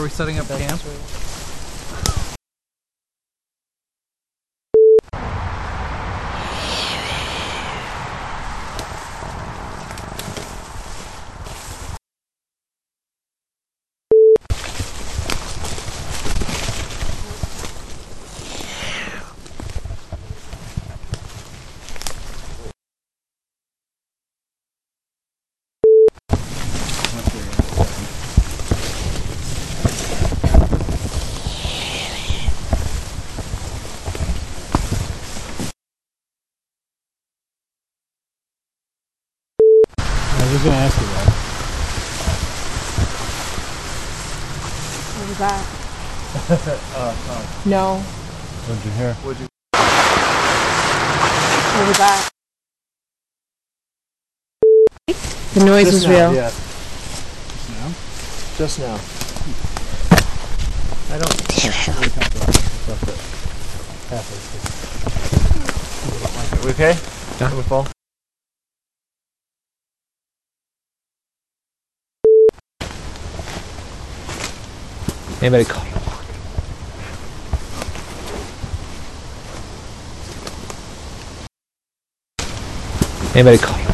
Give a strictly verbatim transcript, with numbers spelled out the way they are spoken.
we setting up camp? I was gonna ask you that. What was that? uh, uh, No. What'd you hear? What'd you? What was that? The noise Just was now, real. Yeah. No? Just now. I don't. Halfway. We okay? Yeah. We fall? Anybody call? Anybody call?